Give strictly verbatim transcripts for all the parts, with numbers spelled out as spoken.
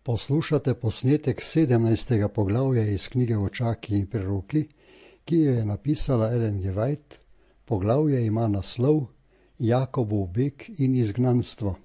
Poslušate posnetek sedemnajstega poglavja iz knjige Očaki in preroki, ki jo je napisala Ellen G. White. Poglavje ima naslov Jakobov beg in izgnanstvo.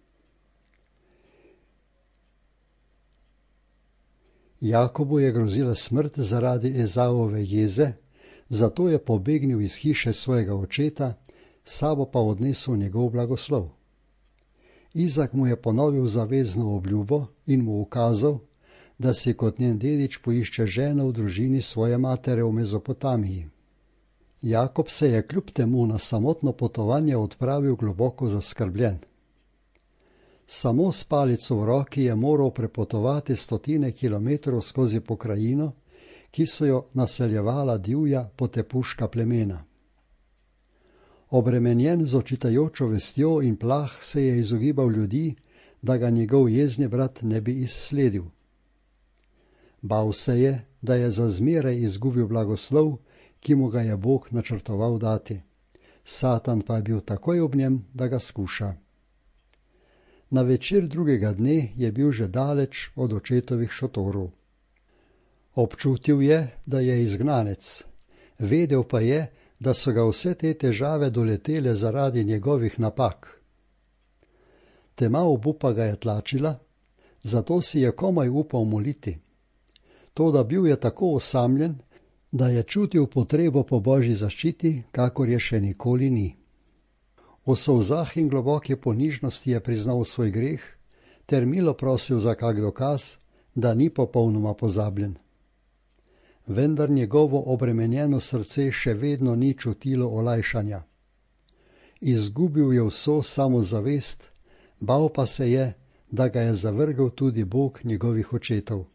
Jakobu je grozila smrt zaradi Ezavove jeze, zato je pobegnil iz hiše svojega očeta, sabo pa odnesel njegov blagoslov. Izak mu je ponovil zavezno obljubo in mu ukazal, da si kot njen dedič poišče ženo v družini svoje matere v Mezopotamiji. Jakob se je kljub temu na samotno potovanje odpravil globoko zaskrbljen. Samo s palico v roki je moral prepotovati stotine kilometrov skozi pokrajino, ki so jo naseljevala divja potepuška plemena. Obremenjen z očitajočo vestjo in plah se je izogibal ljudi, da ga njegov jezni brat ne bi izsledil. Bal se je, da je za zmeraj izgubil blagoslov, ki mu ga je Bog načrtoval dati. Satan pa je bil takoj ob njem, da ga skuša. Na večer drugega dne je bil že daleč od očetovih šotorov. Občutil je, da je izgnanec. Vedel pa je, da so ga vse te težave doletele zaradi njegovih napak. Tema obupa ga je tlačila, zato si je komaj upal moliti. Toda bil je tako osamljen, da je čutil potrebo po božji zaščiti, kakor je še nikoli ni. V solzah in globoki ponižnosti je priznal svoj greh, ter milo prosil za kak dokaz, da ni popolnoma pozabljen. Vendar njegovo obremenjeno srce še vedno ni čutilo olajšanja. Izgubil je vso samozavest, bal pa se je, da ga je zavrgel tudi Bog njegovih očetov.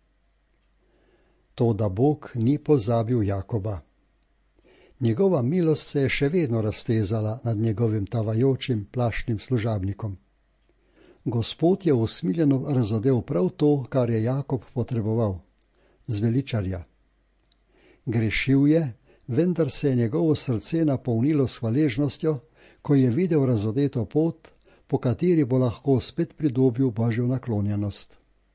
Toda Bog ni pozabil Jakoba. Njegova milost se je še vedno raztezala nad njegovim tavajočim plašnim služabnikom. Gospod je usmiljeno razodel prav to, kar je Jakob potreboval, zveličarja. Grešil je, vendar se je njegovo srce napolnilo s hvaležnostjo, ko je videl razodeto pot, po kateri bo lahko spet pridobil božjo naklonjenost.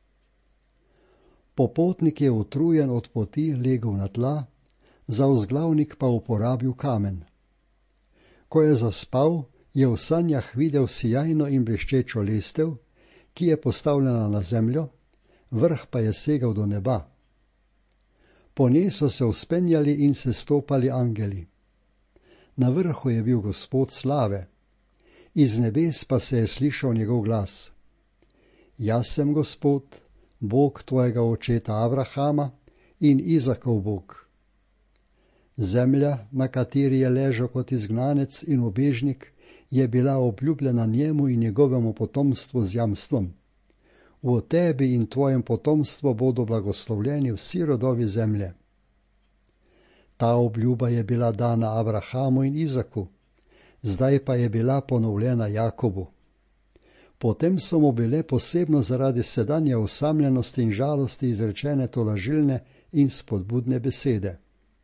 Popotnik je utrujen od poti legel na tla, za vzglavnik pa uporabil kamen. Ko je zaspal, je v sanjah videl sijajno in bleščečo lestev, ki je postavljena na zemljo, vrh pa je segal do neba. Po njej so se vzpenjali in se stopali angeli. Na vrhu je bil Gospod slave, iz nebes pa se je slišal njegov glas. Jaz sem Gospod, Bog tvojega očeta Abrahama in Izakov Bog. Zemlja, na kateri je ležal kot izgnanec in ubežnik, je bila obljubljena njemu in njegovemu potomstvu z jamstvom. V tebi in tvojem potomstvu bodo blagoslovljeni vsi rodovi zemlje. Ta obljuba je bila dana Abrahamu in Izaku, zdaj pa je bila ponovljena Jakobu. Potem so mu bile posebno zaradi sedanje osamljenosti in žalosti izrečene tolažilne in spodbudne besede.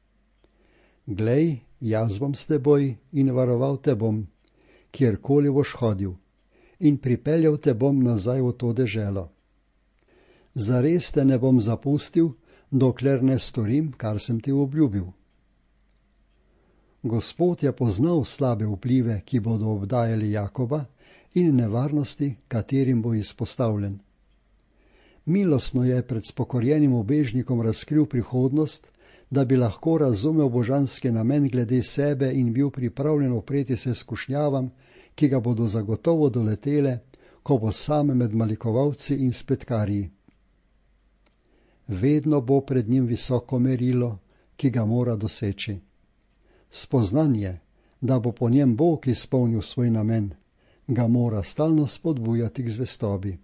Glej, jaz bom s teboj in varoval te bom, kjerkoli boš hodil, in pripeljal te bom nazaj v to deželo. Zares te ne bom zapustil, dokler ne storim, kar sem ti obljubil. Gospod je poznal slabe vplive, ki bodo obdajali Jakoba, in nevarnosti, katerim bo izpostavljen. Milostno je pred spokorjenim ubežnikom razkril prihodnost, da bi lahko razumel božanski namen glede sebe in bil pripravljen upreti se skušnjavam, ki ga bodo zagotovo doletele, ko bo sam med malikovalci in spletkarji. Vedno bo pred njim visoko merilo, ki ga mora doseči. Spoznanje, da bo po njem Bog izpolnil svoj namen, ga mora stalno spodbujati k zvestobi.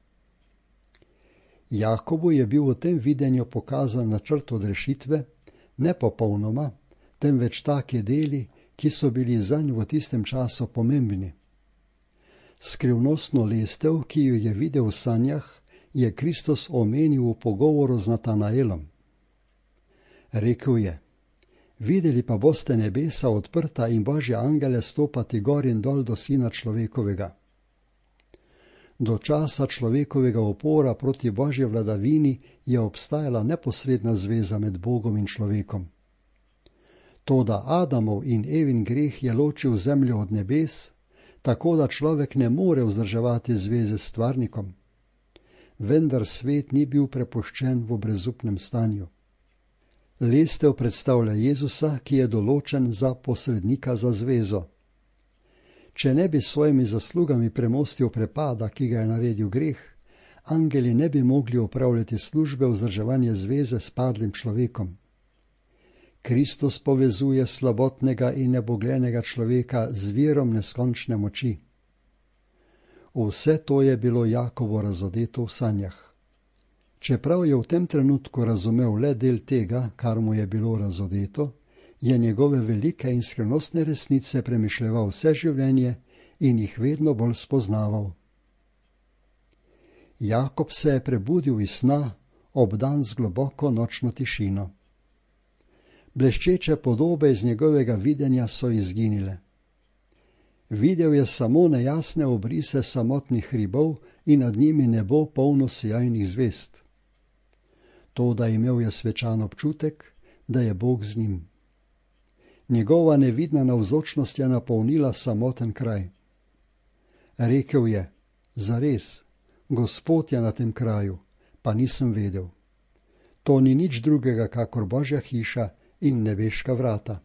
Jakobu je bil v tem videnju pokazan načrt odrešitve, ne popolnoma, temveč taki deli, ki so bili zanj v tistem času pomembni. Skrivnostno lestev, ki jo je videl v sanjah, je Kristus omenil v pogovoru z Natanaelom. Rekel je, videli pa boste nebesa odprta in božje angele stopati gor in dol do sina človekovega. Do časa človekovega upora proti Božji vladavini je obstajala neposredna zveza med Bogom in človekom. Toda Adamov in Evin greh je ločil zemljo od nebes, tako da človek ne more vzdrževati zveze s stvarnikom. Vendar svet ni bil prepuščen v brezupnem stanju. Lestev predstavlja Jezusa, ki je določen za posrednika za zvezo. Če ne bi s svojimi zaslugami premostil prepada, ki ga je naredil greh, angeli ne bi mogli opravljati službe vzdrževanja zveze s padlim človekom. Kristus povezuje slabotnega in nebogljenega človeka z virom neskončne moči. Vse to je bilo Jakobu razodeto v sanjah. Čeprav je v tem trenutku razumel le del tega, kar mu je bilo razodeto, je njegove velike in skrivnostne resnice premišljeval vse življenje in jih vedno bolj spoznaval. Jakob se je prebudil iz sna, obdan z globoko nočno tišino. Bleščeče podobe iz njegovega videnja so izginile. Videl je samo nejasne obrise samotnih hribov in nad njimi nebo polno sijajnih zvezd. Toda imel je svečan občutek, da je Bog z njim. Njegova nevidna navzočnost je napolnila samoten kraj. Rekel je, zares, Gospod je na tem kraju, pa nisem vedel. To ni nič drugega, kakor Božja hiša in nebeška vrata.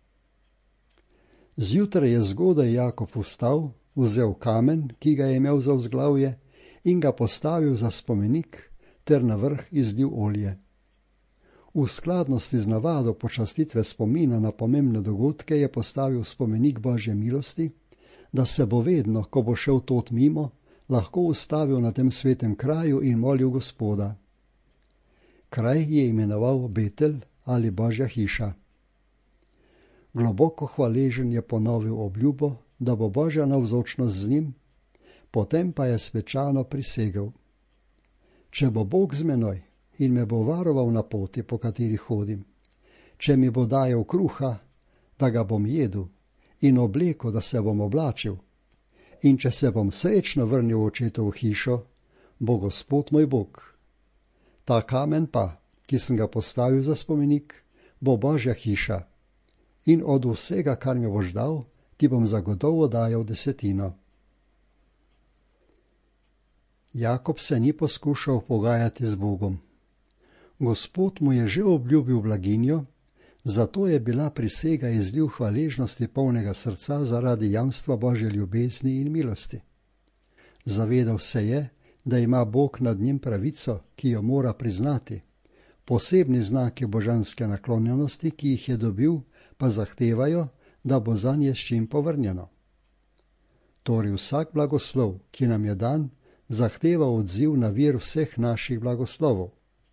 Zjutraj je zgodaj Jakob vstal, vzel kamen, ki ga je imel za vzglavje, in ga postavil za spomenik, ter na vrh izlil olje. V skladnosti z navado počastitve spomina na pomembne dogodke je postavil spomenik Božje milosti, da se bo vedno, ko bo šel tod mimo, lahko ustavil na tem svetem kraju in molil Gospoda. Kraj je imenoval Betel ali Božja hiša. Globoko hvaležen je ponovil obljubo, da bo Božja navzočnost z njim, potem pa je svečano prisegel. Če bo Bog z menoj in me bo varoval na poti, po kateri hodim, če mi bo dajal kruha, da ga bom jedel, in obleko, da se bom oblačil, in če se bom srečno vrnil v očetovo hišo, bo Gospod moj Bog. Ta kamen pa, ki sem ga postavil za spomenik, bo Božja hiša, in od vsega, kar mi boš dal, ti bom zagotovo dajal desetino. Jakob se ni poskušal pogajati z Bogom. Gospod mu je že obljubil blaginjo, zato je bila prisega izliv hvaležnosti polnega srca zaradi jamstva Božje ljubezni in milosti. Zavedal se je, da ima Bog nad njim pravico, ki jo mora priznati. Posebni znaki božanske naklonjenosti, ki jih je dobil, pa zahtevajo, da bo zanje s čim povrnjeno. Torej vsak blagoslov, ki nam je dan, zahteva odziv na vir vseh naših blagoslovov.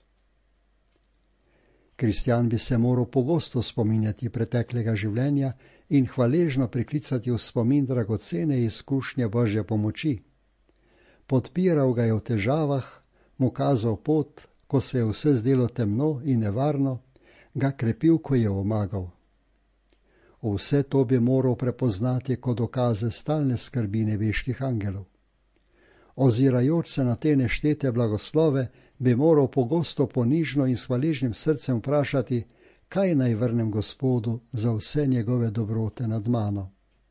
Kristjan bi se moral pogosto spominjati preteklega življenja in hvaležno priklicati v spomin dragocene izkušnje Božje pomoči. Podpiral ga je v težavah, mu kazal pot, ko se je vse zdelo temno in nevarno, ga krepil, ko je omagal. Vse to bi moral prepoznati kot dokaze stalne skrbi nebeških angelov. Ozirajoč se na te neštete blagoslove, bi moral pogosto ponižno in s hvaležnim srcem vprašati, kaj naj vrnem Gospodu za vse njegove dobrote nad mano.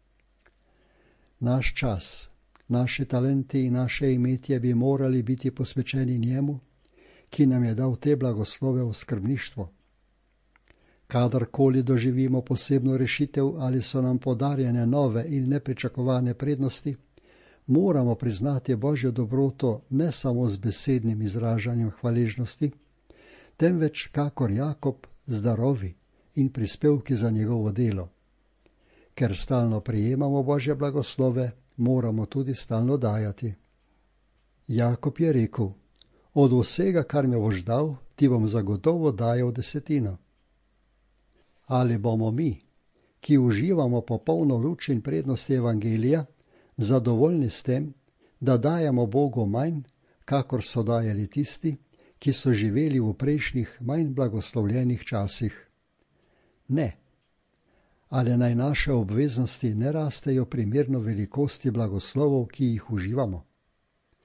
Naš čas, naši talenti in naše imetje bi morali biti posvečeni njemu, ki nam je dal te blagoslove v skrbništvo. Kadarkoli doživimo posebno rešitev ali so nam podarjene nove in nepričakovane prednosti, moramo priznati Božjo dobroto ne samo z besednim izražanjem hvaležnosti, temveč kakor Jakob z darovi in prispevki za njegovo delo. Ker stalno prijemamo Božje blagoslove, moramo tudi stalno dajati. Jakob je rekel, od vsega, kar mi boš dal, ti bom zagotovo dajal desetino. Ali bomo mi, ki uživamo popolno luč in prednosti evangelija, zadovoljni s tem, da dajemo Bogu manj, kakor so dajali tisti, ki so živeli v prejšnjih manj blagoslovljenih časih? Ne. Ali naj naše obveznosti ne rastejo primerno velikosti blagoslovov, ki jih uživamo?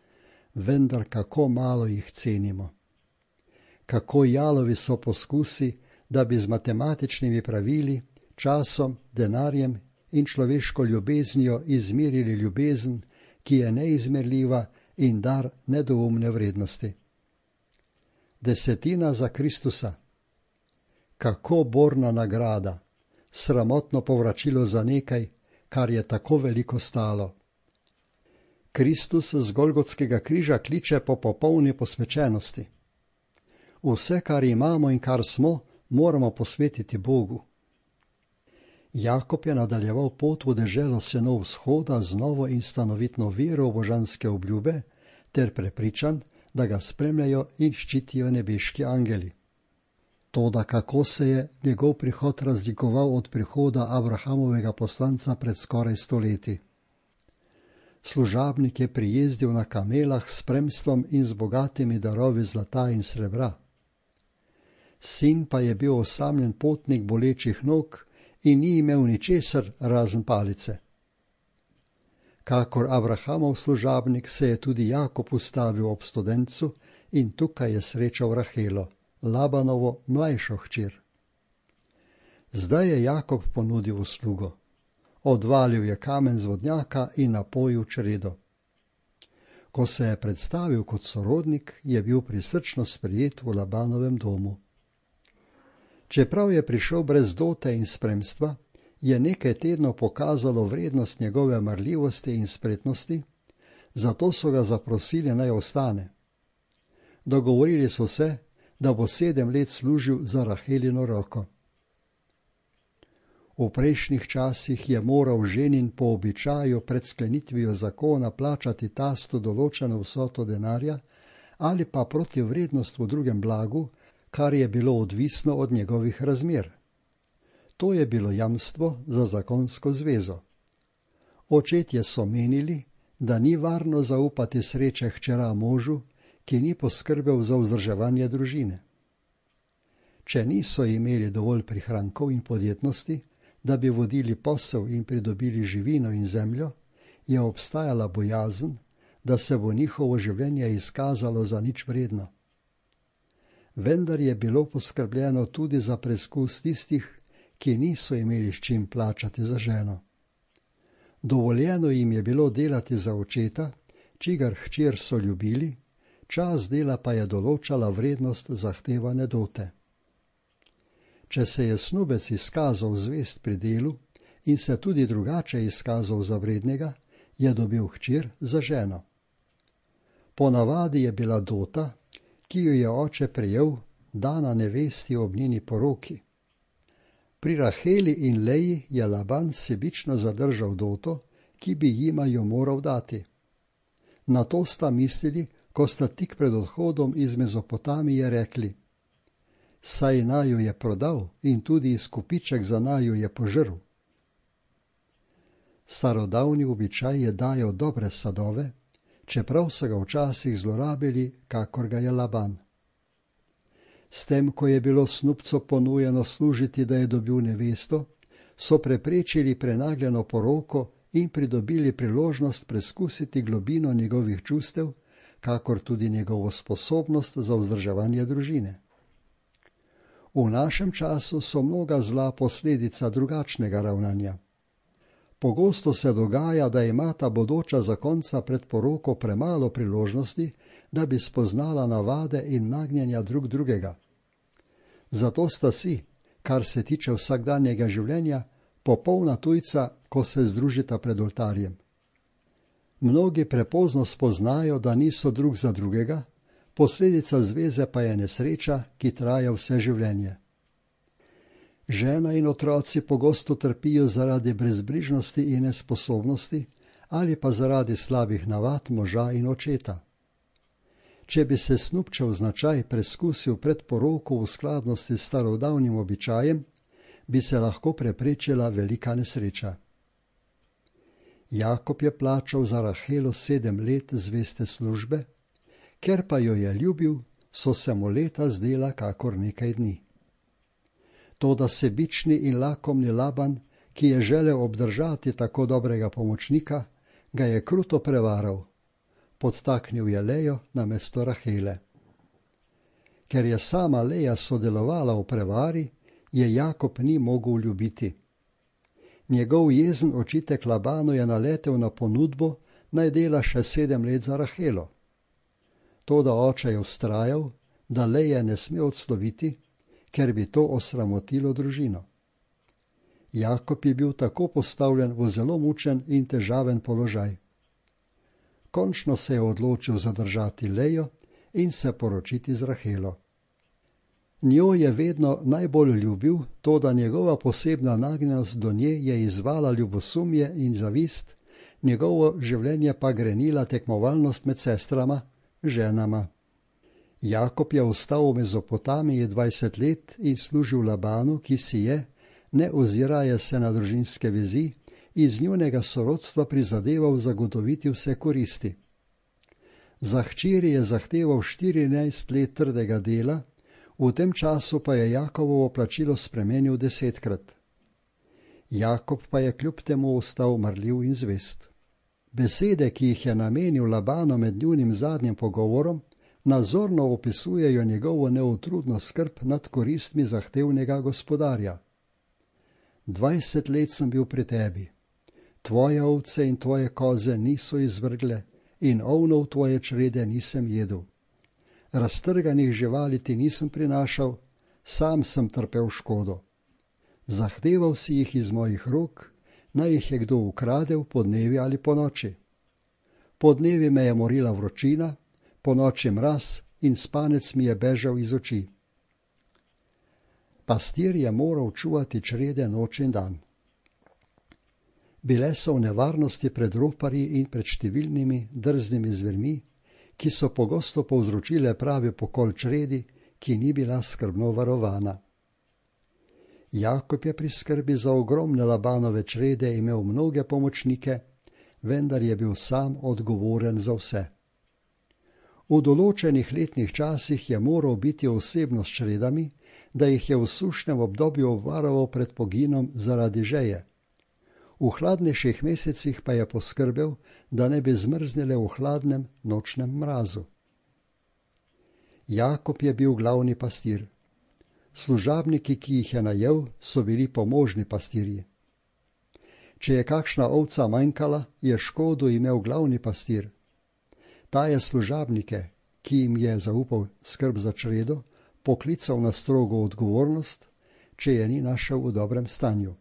vendar kako malo jih cenimo. Kako jalovi so poskusi, da bi z matematičnimi pravili, časom, denarjem in človeško ljubeznijo izmerili ljubezen, ki je neizmerljiva in dar nedoumne vrednosti. Desetina za Kristusa. Kako borna nagrada, sramotno povračilo za nekaj, kar je tako veliko stalo. Kristus z Golgotskega križa kliče po popolni posvečenosti. Vse, kar imamo in kar smo, moramo posvetiti Bogu. Jakob je nadaljeval pot v deželo sinov vzhoda z novo in stanovitno vero v božanske obljube, ter prepričan, da ga spremljajo in ščitijo nebeški angeli. Toda kako se je njegov prihod razlikoval od prihoda Abrahamovega poslanca pred skoraj stoletji. Služabnik je prijezdil na kamelah s spremstvom in z bogatimi darovi zlata in srebra. Sin pa je bil osamljen potnik bolečih nog in ni imel ničesar razen palice. Kakor Abrahamov služabnik se je tudi Jakob ustavil ob studencu in tukaj je srečal Rahelo, Labanovo mlajšo hčer. Zdaj je Jakob ponudil uslugo. Odvalil je kamen z vodnjaka in napojil čredo. Ko se je predstavil kot sorodnik, je bil prisrčno sprejet v Labanovem domu. Čeprav je prišel brez dote in spremstva, je nekaj tednov pokazalo vrednost njegove marljivosti in spretnosti, zato so ga zaprosili naj ostane. Dogovorili so se, da bo sedem let služil za Rahelino roko. V prejšnjih časih je moral ženin po običaju pred sklenitvijo zakona plačati tastu določeno vsoto denarja ali pa protivrednost v drugem blagu, kar je bilo odvisno od njegovih razmer. To je bilo jamstvo za zakonsko zvezo. Očetje so menili, da ni varno zaupati sreče hčera možu, ki ni poskrbel za vzdrževanje družine. Če niso imeli dovolj prihrankov in podjetnosti, da bi vodili posel in pridobili živino in zemljo, je obstajala bojazen, da se bo njihovo življenje izkazalo za nič vredno. Vendar je bilo poskrbljeno tudi za preskus tistih, ki niso imeli s čim plačati za ženo. Dovoljeno jim je bilo delati za očeta, čigar hčer so ljubili, čas dela pa je določala vrednost zahtevane dote. Če se je snubec izkazal zvest pri delu in se tudi drugače izkazal za vrednega, je dobil hčer za ženo. Ponavadi je bila dota, ki jo je oče prejel, dana nevesti ob njeni poroki. Pri Raheli in Leji je Laban sebično zadržal doto, ki bi jima jo moral dati. Na to sta mislili, ko sta tik pred odhodom iz Mezopotamije rekli: saj naju je prodal in tudi izkupiček za naju je požrl. Starodavni običaj je dajal dobre sadove, čeprav so ga včasih zlorabili, kakor ga je Laban. S tem, ko je bilo snubcu ponujeno služiti, da je dobil nevesto, so preprečili prenagljeno poroko in pridobili priložnost preskusiti globino njegovih čustev, kakor tudi njegovo sposobnost za vzdrževanje družine. V našem času so mnoga zla posledica drugačnega ravnanja. Pogosto se dogaja, da imata bodoča zakonca pred poroko premalo priložnosti, da bi spoznala navade in nagnjenja drug drugega. Zato sta si, kar se tiče vsakdanjega življenja, popolna tujca, ko se združita pred oltarjem. Mnogi prepozno spoznajo, da niso drug za drugega, posledica zveze pa je nesreča, ki traja vse življenje. Žena in otroci pogosto trpijo zaradi brezbrižnosti in nesposobnosti ali pa zaradi slabih navad moža in očeta. Če bi se snubčev značaj preskusil pred poroko v skladnosti s starodavnim običajem, bi se lahko preprečila velika nesreča. Jakob je plačal za Rahelo sedem let zveste službe, ker pa jo je ljubil, so se mu leta zdela kakor nekaj dni. Toda sebični in lakomni Laban, ki je želel obdržati tako dobrega pomočnika, ga je kruto prevaral. podtaknil je Lejo na mesto Rahele. Ker je sama Leja sodelovala v prevari, je Jakob ni mogel ljubiti. Njegov jezen očitek Labanu je naletel na ponudbo, naj dela še sedem let za Rahelo. Toda oče je vztrajal, da Leje ne sme odsloviti, ker bi to osramotilo družino. Jakob je bil tako postavljen v zelo mučen in težaven položaj. Končno se je odločil zadržati Lejo in se poročiti z Rahelo. Njo je vedno najbolj ljubil, toda njegova posebna nagnjenost do nje je izvala ljubosumje in zavist, njegovo življenje pa grenila tekmovalnost med sestrama, ženama. Jakob je ostal v Mezopotamiji dvajset let in služil Labanu, ki si je, ne oziraje se na družinske vezi, iz njunega sorodstva prizadeval zagotoviti vse koristi. Za hčeri je zahteval štirinajst let trdega dela, v tem času pa je Jakovovo plačilo spremenil desetkrat. Jakob pa je kljub temu ostal marljiv in zvest. Besede, ki jih je namenil Labanu med njunim zadnjim pogovorom, nazorno opisujejo njegovo neutrudno skrb nad koristmi zahtevnega gospodarja. Dvajset let sem bil pri tebi. Tvoje ovce in tvoje koze niso izvrgle in ovnov tvoje črede nisem jedel. Raztrganih živali ti nisem prinašal, sam sem trpel škodo. Zahteval si jih iz mojih rok, naj jih je kdo ukradel po dnevi ali po noči. Po dnevi me je morila vročina, po noči mraz in spanec mi je bežal iz oči. Pastir je moral čuvati črede noč in dan. Bile so v nevarnosti pred roparji in pred številnimi drznimi zvermi, ki so pogosto povzročile pravi pokol čredi, ki ni bila skrbno varovana. Jakob je pri skrbi za ogromne Labanove črede imel mnoge pomočnike, vendar je bil sam odgovoren za vse. V določenih letnih časih je moral biti osebno s čredami, da jih je v sušnem obdobju obvaroval pred poginom zaradi žeje. V hladnejših mesecih pa je poskrbel, da ne bi zmrznile v hladnem nočnem mrazu. Jakob je bil glavni pastir. Služabniki, ki jih je najel, so bili pomožni pastirji. Če je kakšna ovca manjkala, je škodo imel glavni pastir. Ta je služabnike, ki jim je zaupal skrb za čredo, poklical na strogo odgovornost, če je ni našel v dobrem stanju.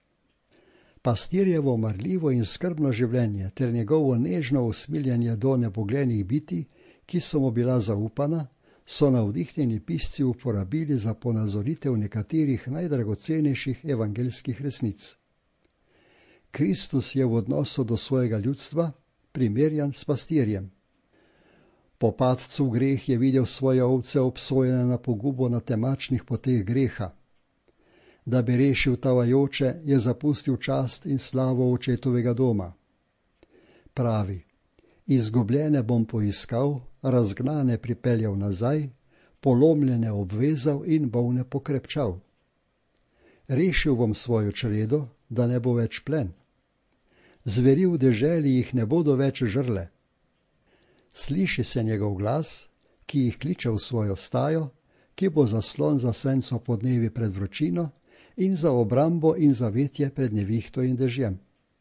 Pastirjevo marljivo in skrbno življenje ter njegovo nežno usmiljenje do neboglenih biti, ki so mu bila zaupana, so navdihnjeni pisci uporabili za ponazoritev nekaterih najdragocenejših evangeljskih resnic. Kristus je v odnosu do svojega ljudstva primerjan s pastirjem. Po padcu v greh je videl svoje ovce obsojene na pogubo na temačnih poteh greha. Da bi rešil tavajoče, je zapustil čast in slavo očetovega doma. Pravi, izgubljene bom poiskal, razgnane pripeljal nazaj, polomljene obvezal in bolne pokrepčal. Rešil bom svojo čredo, da ne bo več plen. Zveri v deželi jih ne bodo več žrle. Sliši se njegov glas, ki jih kliče v svojo stajo, ki bo zaslon za senco podnevi pred vročino in za obrambo in zavetje pred nevihto in dežjem.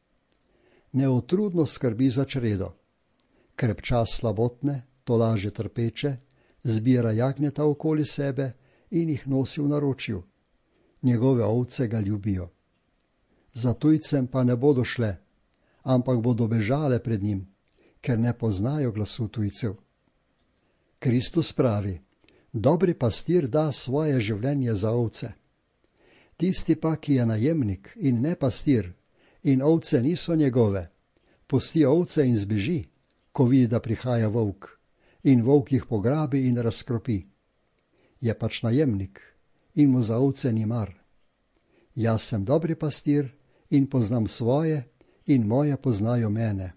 Neutrudno skrbi za čredo. Krepča slabotne, tolaže trpeče, zbira jagnjeta okoli sebe in jih nosi v naročju. Njegove ovce ga ljubijo. Za tujcem pa ne bodo šle, ampak bodo bežale pred njim, ker ne poznajo glasu tujcev. Kristus pravi, dobri pastir da svoje življenje za ovce. Tisti pa, ki je najemnik in ne pastir, in ovce niso njegove, pusti ovce in zbeži, ko vidi, da prihaja volk, in volk jih pograbi in razkropi. Je pač najemnik in mu za ovce ni mar. Jaz sem dobri pastir in poznam svoje in moje poznajo mene.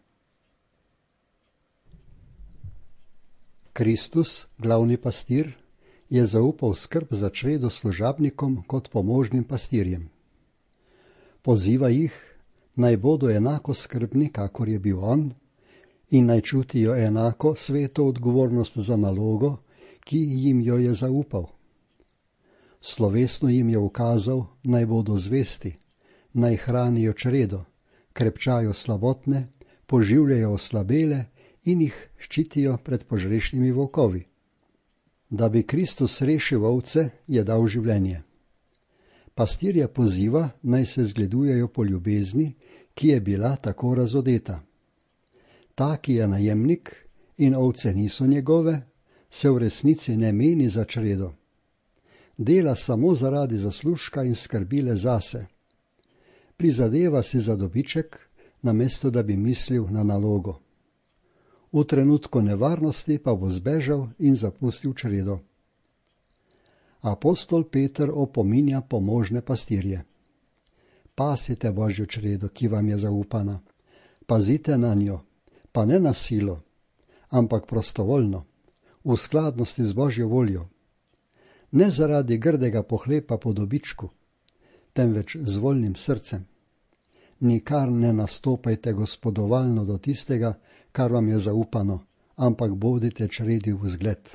Kristus, glavni pastir, je zaupal skrb za čredo služabnikom kot pomožnim pastirjem. Poziva jih, naj bodo enako skrbni, kakor je bil on, in naj čutijo enako sveto odgovornost za nalogo, ki jim jo je zaupal. Slovesno jim je ukazal, naj bodo zvesti, naj hranijo čredo, krepčajo slabotne, poživljajo oslabele in jih ščitijo pred požrešnimi volkovi. Da bi Kristus rešil ovce, je dal življenje. Pastirja poziva, naj se zgledujejo po ljubezni, ki je bila tako razodeta. Ta, ki je najemnik in ovce niso njegove, se v resnici ne meni za čredo. Dela samo zaradi zaslužka in skrbi le zase. Prizadeva si za dobiček, namesto da bi mislil na nalogo. V trenutku nevarnosti pa bo zbežal in zapustil čredo. Apostol Peter opominja pomožne pastirje. Pasite Božjo čredo, ki vam je zaupana. Pazite na njo, pa ne na silo, ampak prostovoljno, v skladnosti z Božjo voljo. Ne zaradi grdega pohlepa po dobičku, temveč z voljnim srcem. Nikar ne nastopajte gospodovalno do tistega, kar vam je zaupano, ampak bodite čredi v zgled.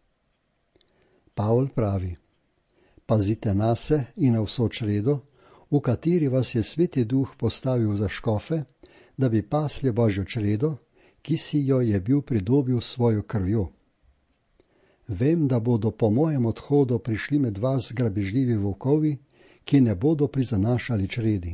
Pavol pravi: pazite nase in na vso čredo, v kateri vas je Sveti Duh postavil za škofe, da bi pasli Božjo čredo, ki si jo je bil pridobil svojo krvjo. Vem, da bodo po mojem odhodu prišli med vas grabežljivi volkovi, ki ne bodo prizanašali čredi.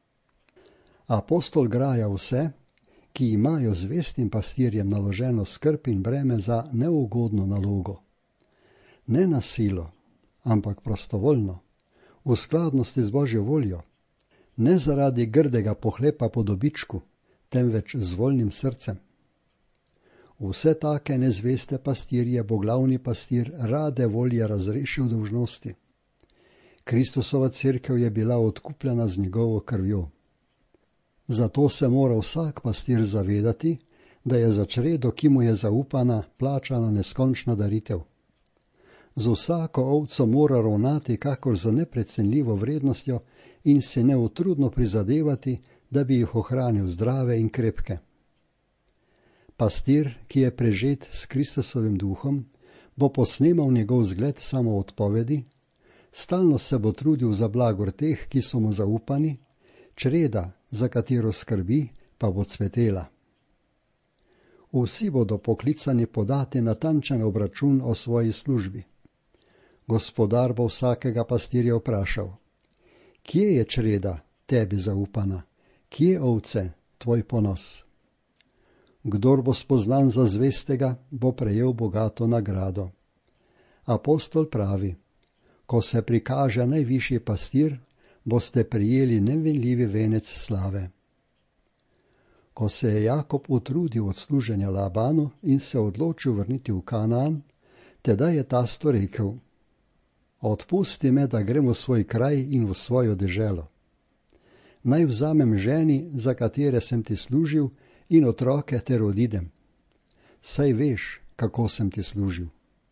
Apostol graja vse, ki imajo zvestim pastirjem naloženo skrb in breme za neugodno nalogo. Ne na silo, ampak prostovoljno, v skladnosti z Božjo voljo, ne zaradi grdega pohlepa po dobičku, temveč z voljnim srcem. Vse take nezveste pastirje bo glavni pastir rade volje razrešil dolžnosti. Kristusova cerkev je bila odkupljena z njegovo krvjo. Zato se mora vsak pastir zavedati, da je za čredo, ki mu je zaupana, plačana neskončna daritev. Z vsako ovco mora ravnati kakor za neprecenljivo vrednostjo in se neutrudno prizadevati, da bi jih ohranil zdrave in krepke. Pastir, ki je prežet s Kristusovim duhom, bo posnemal njegov zgled samoodpovedi, stalno se bo trudil za blagor teh, ki so mu zaupani, čreda, za katero skrbi, pa bo cvetela. Vsi bodo poklicani podati natančen obračun o svoji službi. Gospodar bo vsakega pastirja vprašal: kje je čreda, tebi zaupana, kje ovce, tvoj ponos? Kdor bo spoznan za zvestega, bo prejel bogato nagrado. Apostol pravi: ko se prikaže najvišji pastir, boste prijeli nemenljivi venec slave. Ko se je Jakob utrudil od služenja Labanu in se odločil vrniti v Kanaan, tedaj je tasto rekel: odpusti me, da grem v svoj kraj in v svojo deželo. Naj vzamem ženi, za katere sem ti služil, in otroke ter odidem. Saj veš, kako sem ti služil.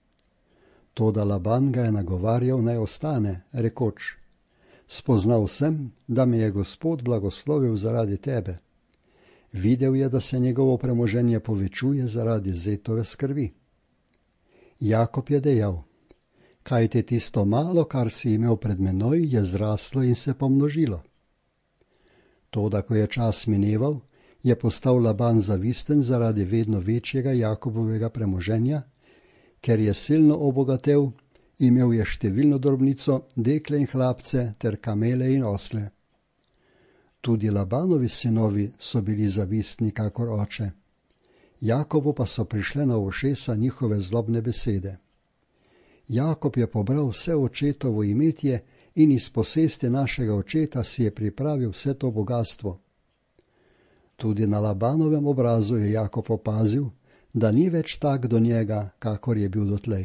Toda Laban ga je nagovarjal, naj ostane, rekoč: spoznal sem, da me je Gospod blagoslovil zaradi tebe. Videl je, da se njegovo premoženje povečuje zaradi zetove skrbi. Jakob je dejal: kajti tisto malo, kar si imel pred menoj, je zraslo in se pomnožilo. Toda, ko je čas mineval, je postal Laban zavisten zaradi vedno večjega Jakobovega premoženja, ker je silno obogatel, imel je številno drobnico, dekle in hlapce ter kamele in osle. Tudi Labanovi sinovi so bili zavistni kakor oče. Jakobu pa so prišle na ušesa njihove zlobne besede. Jakob je pobral vse očetovo imetje in iz posesti našega očeta si je pripravil vse to bogatstvo. Tudi na Labanovem obrazu je Jakob opazil, da ni več tak do njega, kakor je bil dotlej.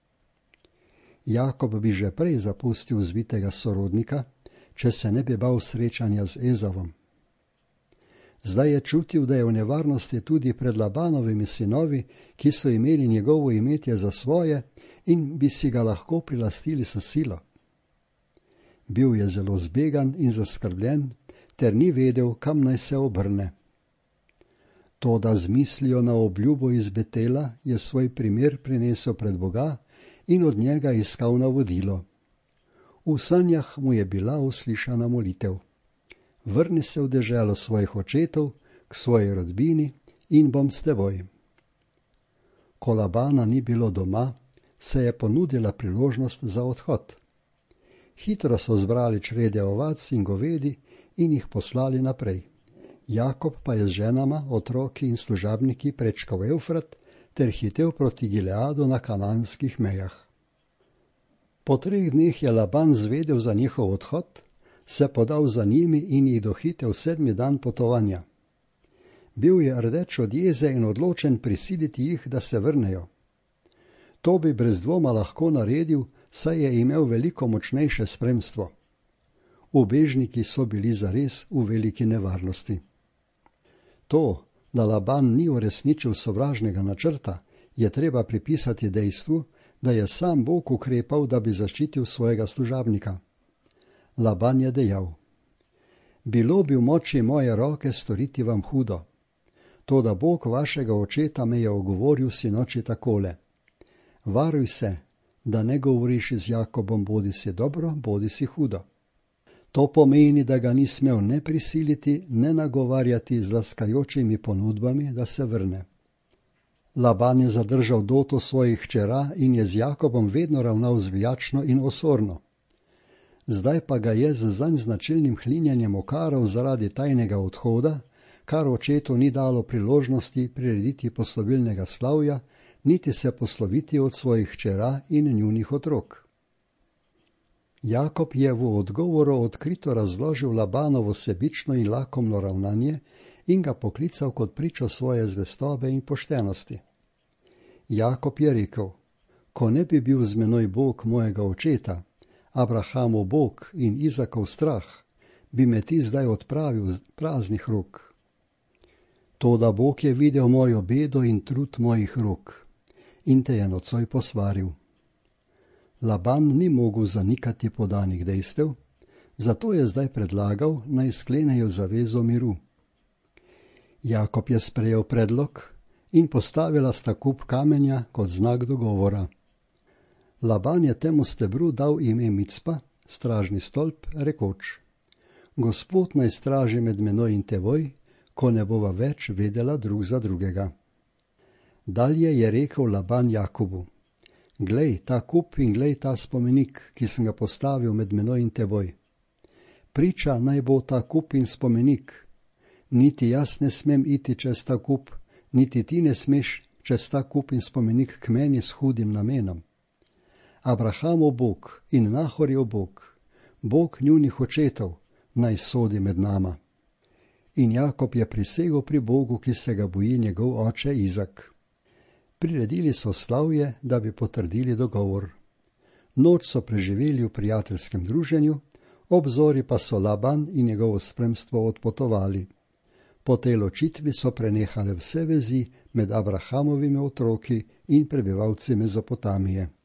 Jakob bi že prej zapustil zvitega sorodnika, če se ne bi bal srečanja z Ezavom. Zdaj je čutil, da je v nevarnosti tudi pred Labanovimi sinovi, ki so imeli njegovo imetje za svoje in bi si ga lahko prilastili s silo. Bil je zelo zbegan in zaskrbljen, ter ni vedel, kam naj se obrne. Toda z mislijo na obljubo iz Betela je svoj primer prinesel pred Boga in od njega iskal navodilo. V sanjah mu je bila uslišana molitev. Vrni se v deželo svojih očetov, k svoji rodbini in bom s teboj. Ko Labana ni bilo doma, se je ponudila priložnost za odhod. Hitro so zbrali črede ovac in govedi in jih poslali naprej. Jakob pa je z ženama, otroki in služabniki prečkal Evfrat ter hitel proti Gileadu na kananskih mejah. Po treh dneh je Laban zvedel za njihov odhod, se podal za njimi in jih dohitel sedmi dan potovanja. Bil je rdeč od jeze in odločen prisiliti jih, da se vrnejo. To bi brez dvoma lahko naredil, saj je imel veliko močnejše spremstvo. Ubežniki so bili zares v veliki nevarnosti. To, da Laban ni uresničil sovražnega načrta, je treba pripisati dejstvu, da je sam Bog ukrepal, da bi zaščitil svojega služabnika. Laban je dejal: Bilo bi v moči moje roke storiti vam hudo. Toda Bog vašega očeta me je ogovoril sinoči takole: Varuj se, da ne govoriš z Jakobom bodi si dobro, bodi si hudo. To pomeni, da ga ni smel ne prisiliti, ne nagovarjati z laskajočimi ponudbami, da se vrne. Laban je zadržal doto svojih hčera in je z Jakobom vedno ravnal zvijačno in osorno. Zdaj pa ga je z zanj značilnim hlinjanjem okaral zaradi tajnega odhoda, kar očetu ni dalo priložnosti prirediti poslovilnega slavja, niti se posloviti od svojih hčera in njunih otrok. Jakob je v odgovoru odkrito razložil Labanovo sebično in lakomno ravnanje in ga poklical kot pričo svoje zvestobe in poštenosti. Jakob je rekel: Ko ne bi bil z menoj Bog mojega očeta, Abrahamov Bog in Izakov strah, bi me ti zdaj odpravil z praznih rok. Toda Bog je videl mojo bedo in trud mojih rok in te je nocoj posvaril. Laban ni mogel zanikati podanih dejstev, zato je zdaj predlagal, naj sklenejo zavezo miru. Jakob je sprejel predlog in postavila sta kup kamenja kot znak dogovora. Laban je temu stebru dal ime Micpa, stražni stolp, rekoč: Gospod naj straži med menoj in teboj, ko ne bova več vedela drug za drugega. Dalje je rekel Laban Jakobu: Glej ta kup in glej ta spomenik, ki sem ga postavil med menoj in teboj. Priča naj bo ta kup in spomenik. Niti jaz ne smem iti čez ta kup, niti ti ne smeš čez ta kup in spomenik k meni s hudim namenom. Abrahamov Bog in Nahorjev Bog, Bog njunih očetov, naj sodi med nama. In Jakob je prisegel pri Bogu, ki se ga boji njegov oče Izak. Priredili so slavje, da bi potrdili dogovor. Noč so preživeli v prijateljskem druženju, ob zori pa so Laban in njegovo spremstvo odpotovali. Po tej ločitvi so prenehale vse vezi med Abrahamovimi otroki in prebivalci Mezopotamije.